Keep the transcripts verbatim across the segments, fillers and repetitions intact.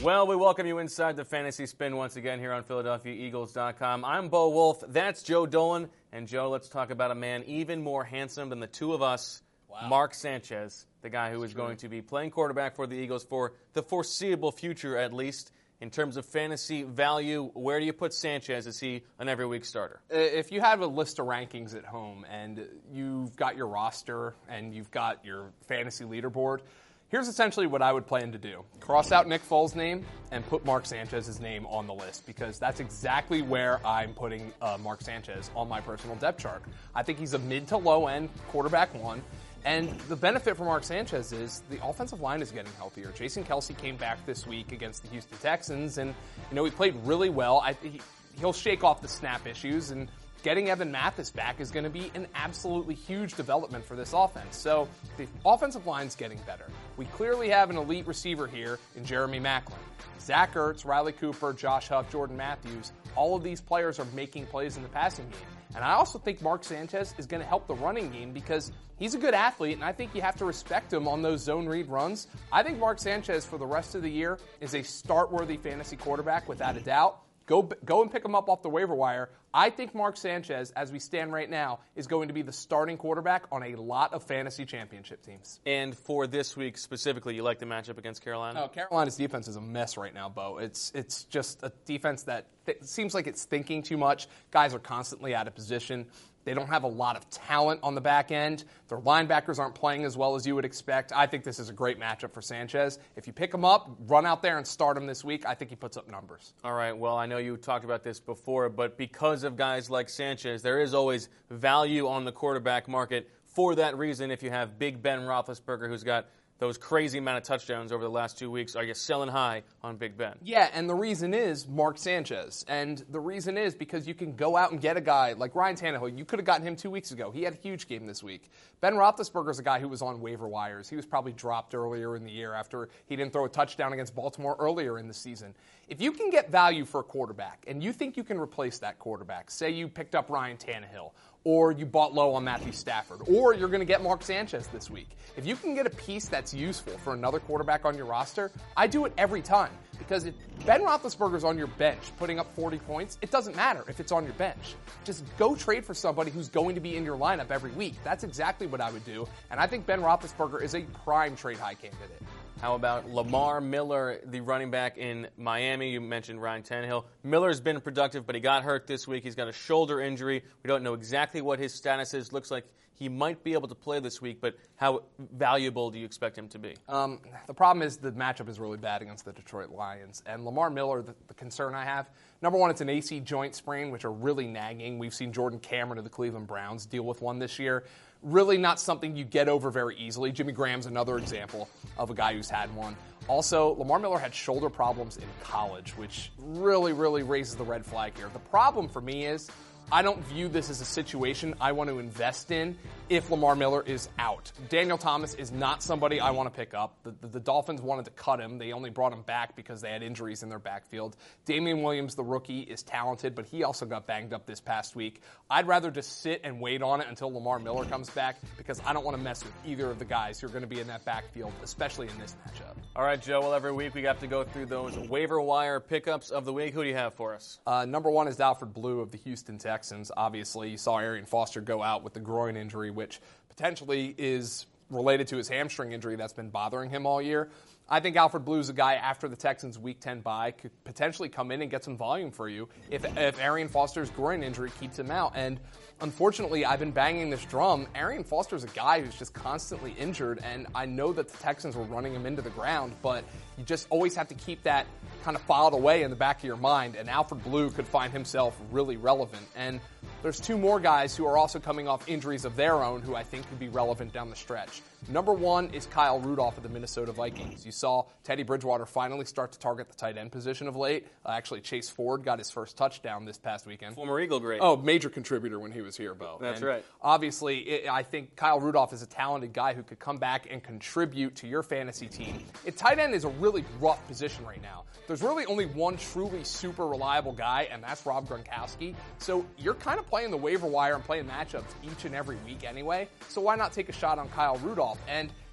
Well, we welcome you inside the Fantasy Spin once again here on Philadelphia Eagles dot com. I'm Bo Wolf. That's Joe Dolan. And, Joe, let's talk about a man even more handsome than the two of us, wow. Mark Sanchez, the guy who That's is true. going to be playing quarterback for the Eagles for the foreseeable future, at least. In terms of fantasy value, where do you put Sanchez? Is he an every week starter? If you have a list of rankings at home and you've got your roster and you've got your fantasy leaderboard, here's essentially what I would plan to do. Cross out Nick Foles' name and put Mark Sanchez's name on the list, because that's exactly where I'm putting uh, Mark Sanchez on my personal depth chart. I think he's a mid to low end quarterback one. And the benefit for Mark Sanchez is the offensive line is getting healthier. Jason Kelce came back this week against the Houston Texans, and, you know, he played really well. I, he, he'll shake off the snap issues, and getting Evan Mathis back is going to be an absolutely huge development for this offense. So the offensive line's getting better. We clearly have an elite receiver here in Jeremy Maclin. Zach Ertz, Riley Cooper, Josh Huff, Jordan Matthews, all of these players are making plays in the passing game. And I also think Mark Sanchez is going to help the running game because he's a good athlete, and I think you have to respect him on those zone read runs. I think Mark Sanchez for the rest of the year is a start-worthy fantasy quarterback without a doubt. Go go and pick him up off the waiver wire. I think Mark Sanchez, as we stand right now, is going to be the starting quarterback on a lot of fantasy championship teams. And for this week specifically, you like the matchup against Carolina? Oh, Carolina's defense is a mess right now, Bo. It's it's just a defense that th- seems like it's thinking too much. Guys are constantly out of position. They don't have a lot of talent on the back end. Their linebackers aren't playing as well as you would expect. I think this is a great matchup for Sanchez. If you pick him up, run out there and start him this week, I think he puts up numbers. All right, well, I know you talked about this before, but because of guys like Sanchez, there is always value on the quarterback market. For that reason, if you have Big Ben Roethlisberger, who's got those crazy amount of touchdowns over the last two weeks, are you selling high on Big Ben? Yeah, and the reason is Mark Sanchez. And the reason is because you can go out and get a guy like Ryan Tannehill. You could have gotten him two weeks ago. He had a huge game this week. Ben Roethlisberger is a guy who was on waiver wires. He was probably dropped earlier in the year after he didn't throw a touchdown against Baltimore earlier in the season. If you can get value for a quarterback and you think you can replace that quarterback, say you picked up Ryan Tannehill, or you bought low on Matthew Stafford, or you're going to get Mark Sanchez this week. If you can get a piece that's useful for another quarterback on your roster, I do it every time. Because if Ben Roethlisberger's on your bench putting up forty points, it doesn't matter if it's on your bench. Just go trade for somebody who's going to be in your lineup every week. That's exactly what I would do. And I think Ben Roethlisberger is a prime trade high candidate. How about Lamar Miller, the running back in Miami? You mentioned Ryan Tannehill. Miller's been productive, but he got hurt this week. He's got a shoulder injury. We don't know exactly what his status is. Looks like he might be able to play this week, but how valuable do you expect him to be? Um, the problem is the matchup is really bad against the Detroit Lions. And Lamar Miller, the, the concern I have, number one, it's an A C joint sprain, which are really nagging. We've seen Jordan Cameron of the Cleveland Browns deal with one this year. Really not something you get over very easily. Jimmy Graham's another example of a guy who's had one. Also, Lamar Miller had shoulder problems in college, which really, really raises the red flag here. The problem for me is I don't view this as a situation I want to invest in if Lamar Miller is out. Daniel Thomas is not somebody I want to pick up. The, the, the Dolphins wanted to cut him. They only brought him back because they had injuries in their backfield. Damian Williams, the rookie, is talented, but he also got banged up this past week. I'd rather just sit and wait on it until Lamar Miller comes back because I don't want to mess with either of the guys who are going to be in that backfield, especially in this matchup. All right, Joe, well, every week we have to go through those waiver wire pickups of the week. Who do you have for us? Uh, number one is Alfred Blue of the Houston Texans. Obviously, you saw Arian Foster go out with the groin injury, which potentially is related to his hamstring injury that's been bothering him all year. I think Alfred Blue is a guy after the Texans' Week ten bye could potentially come in and get some volume for you if, if Arian Foster's groin injury keeps him out. And unfortunately, I've been banging this drum. Arian Foster's a guy who's just constantly injured, and I know that the Texans were running him into the ground, but you just always have to keep that kind of filed away in the back of your mind, and Alfred Blue could find himself really relevant. And there's two more guys who are also coming off injuries of their own who I think could be relevant down the stretch. Number one is Kyle Rudolph of the Minnesota Vikings. You saw Teddy Bridgewater finally start to target the tight end position of late. Uh, actually, Chase Ford got his first touchdown this past weekend. Former Eagle great. Oh, major contributor when he was here, Bo. That's and right. Obviously, it, I think Kyle Rudolph is a talented guy who could come back and contribute to your fantasy team. It, tight end is a really rough position right now. There's really only one truly super reliable guy, and that's Rob Gronkowski. So you're kind of playing the waiver wire and playing matchups each and every week anyway. So why not take a shot on Kyle Rudolph? And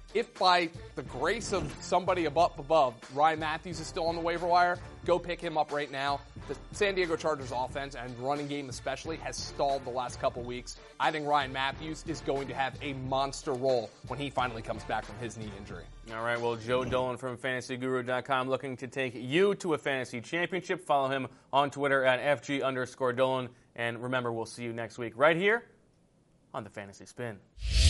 If by the grace of somebody above, above, Ryan Matthews is still on the waiver wire, go pick him up right now. The San Diego Chargers offense and running game especially has stalled the last couple weeks. I think Ryan Matthews is going to have a monster role when he finally comes back from his knee injury. All right, well, Joe Dolan from fantasy guru dot com looking to take you to a fantasy championship. Follow him on Twitter at F G underscore Dolan. And remember, we'll see you next week right here on the Fantasy Spin.